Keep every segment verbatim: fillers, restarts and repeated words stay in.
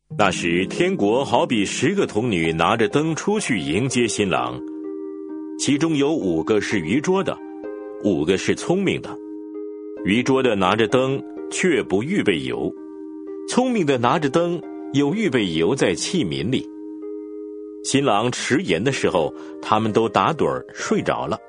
那时天国好比十个童女拿着灯出去迎接新郎，其中有五个是愚拙的，五个是聪明的。愚拙的拿着灯却不预备油，聪明的拿着灯有预备油在器皿里。新郎迟延的时候，他们都打盹儿睡着了。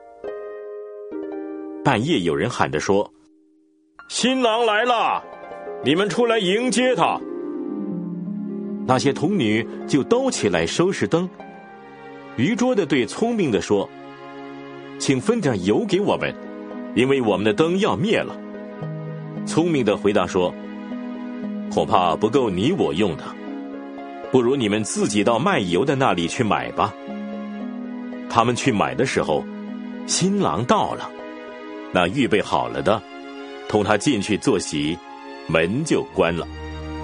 半夜有人喊着说：新郎来了，你们出来迎接他。那些童女就都起来收拾灯。愚拙的对聪明的说：请分点油给我们，因为我们的灯要灭了。聪明的回答说：恐怕不够你我用的，不如你们自己到卖油的那里去买吧。他们去买的时候，新郎到了，那预备好了的同他进去坐席，门就关了。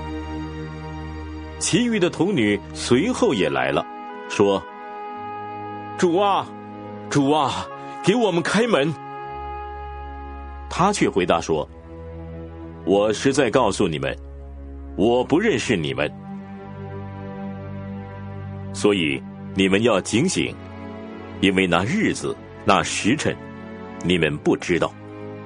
其余的童女随后也来了，说：主啊，主啊，给我们开门。他却回答说：我实在告诉你们，我不认识你们，所以你们要警醒，因为那日子那时辰你们不知道。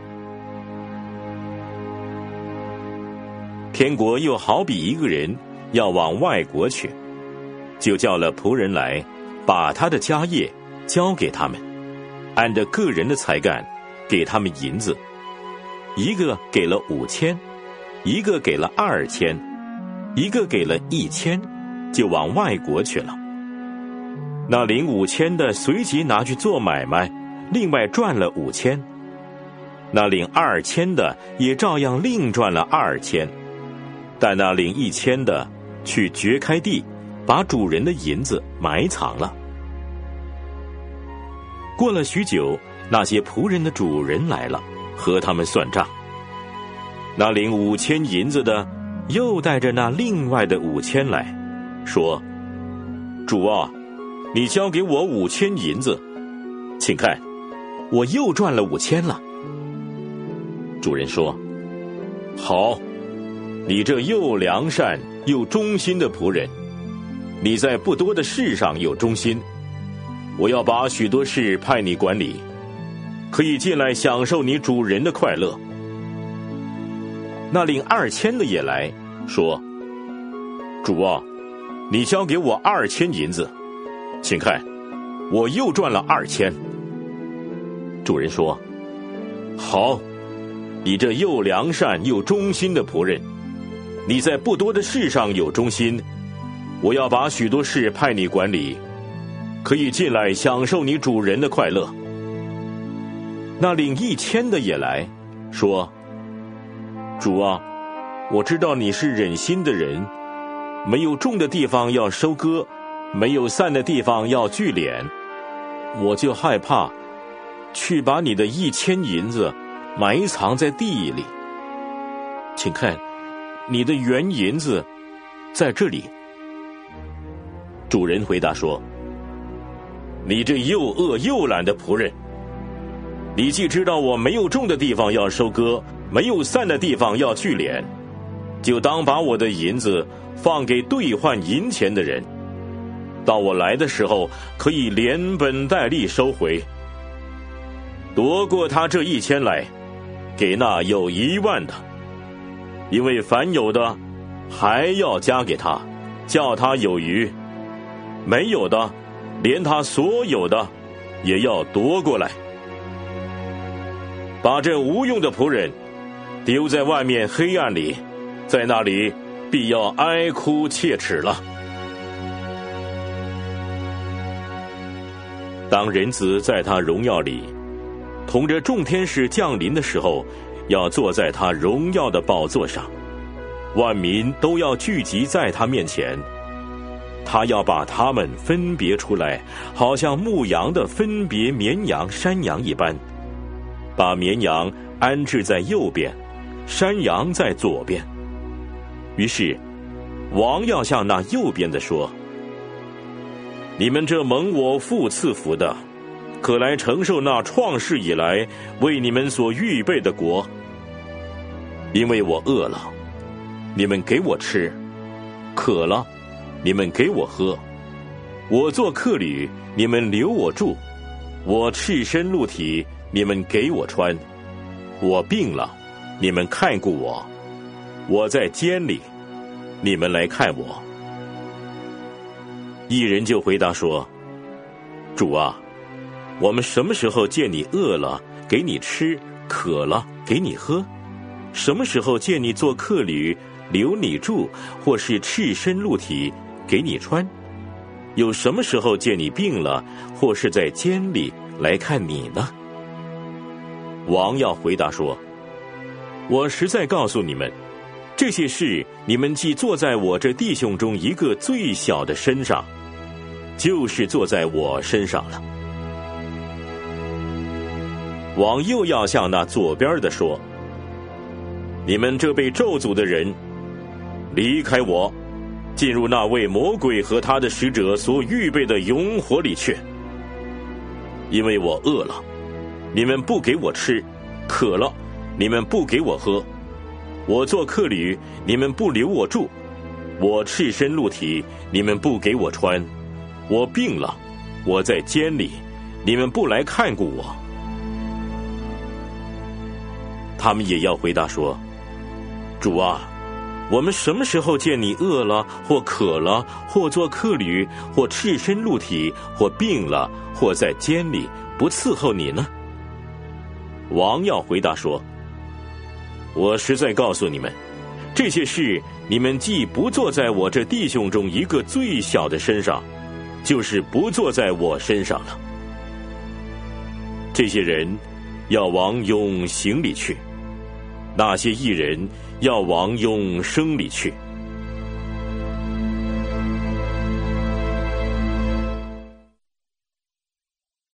天国又好比一个人要往外国去，就叫了仆人来，把他的家业交给他们，按着个人的才干给他们银子，一个给了五千，一个给了二千，一个给了一千，就往外国去了。那领五千的随即拿去做买卖，另外赚了五千。那领二千的也照样另赚了二千。但那领一千的去掘开地，把主人的银子埋藏了。过了许久，那些仆人的主人来了，和他们算账。那领五千银子的又带着那另外的五千来，说：主啊，你交给我五千银子，请看，我又赚了五千了。主人说：好，你这又良善又忠心的仆人，你在不多的事上有忠心，我要把许多事派你管理，可以进来享受你主人的快乐。那领二千的也来，说：主啊，你交给我二千银子，请看，我又赚了二千。主人说：好，你这又良善又忠心的仆人，你在不多的事上有忠心，我要把许多事派你管理，可以进来享受你主人的快乐。那领一千的也来，说：主啊，我知道你是忍心的人，没有种的地方要收割，没有散的地方要聚敛，我就害怕，去把你的一千银子埋藏在地里。请看，你的原银子在这里。主人回答说：你这又恶又懒的仆人，你既知道我没有种的地方要收割，没有散的地方要聚敛，就当把我的银子放给兑换银钱的人，到我来的时候可以连本带利收回。夺过他这一千来，给那有一万的，因为凡有的还要加给他，叫他有余；没有的，连他所有的也要夺过来。把这无用的仆人丢在外面黑暗里，在那里必要哀哭切齿了。当人子在他荣耀里同着众天使降临的时候，要坐在他荣耀的宝座上，万民都要聚集在他面前。他要把他们分别出来，好像牧羊的分别绵羊山羊一般，把绵羊安置在右边，山羊在左边。于是王要向那右边的说：你们这蒙我父赐福的，可来承受那创世以来为你们所预备的国。因为我饿了，你们给我吃； 渴了，你们给我喝；我做客旅，你们留我住；我赤身露体，你们给我穿；我病了，你们看顾我；我在监里，你们来看我。”一人就回答说：“主啊，我们什么时候见你饿了，给你吃；渴了，给你喝？什么时候见你做客旅，留你住，或是赤身露体，给你穿？有什么时候见你病了，或是在监里来看你呢？”王要回答说：“我实在告诉你们，这些事你们既坐在我这弟兄中一个最小的身上，就是坐在我身上了。”王又要向那左边的说：“你们这被咒诅的人，离开我，进入那位魔鬼和他的使者所预备的永火里去。因为我饿了，你们不给我吃；渴了，你们不给我喝；我做客旅，你们不留我住；我赤身露体，你们不给我穿；我病了，我在监里，你们不来看顾我。”他们也要回答说：“主啊，我们什么时候见你饿了，或渴了，或做客旅，或赤身露体，或病了，或在监里，不伺候你呢？”王要回答说：“我实在告诉你们，这些事你们既不坐在我这弟兄中一个最小的身上，就是不坐在我身上了。”这些人要往永刑里去，那些义人要往永生里去。